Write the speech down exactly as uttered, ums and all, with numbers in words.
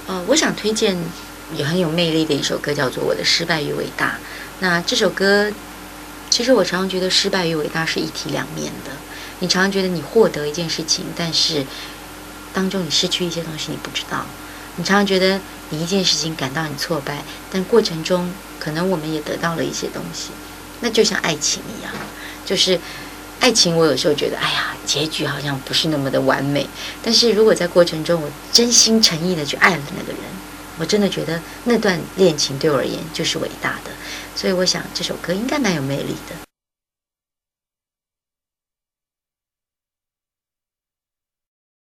呃，我想推荐也很有魅力的一首歌，叫做《我的失败与伟大》。那这首歌，其实我常常觉得失败与伟大是一体两面的。你常常觉得你获得一件事情，但是当中你失去一些东西，你不知道。你常常觉得你一件事情感到很挫败，但过程中可能我们也得到了一些东西。那就像爱情一样，就是爱情，我有时候觉得，哎呀，结局好像不是那么的完美。但是如果在过程中，我真心诚意的去爱了那个人，我真的觉得那段恋情对我而言就是伟大的。所以我想这首歌应该蛮有魅力的。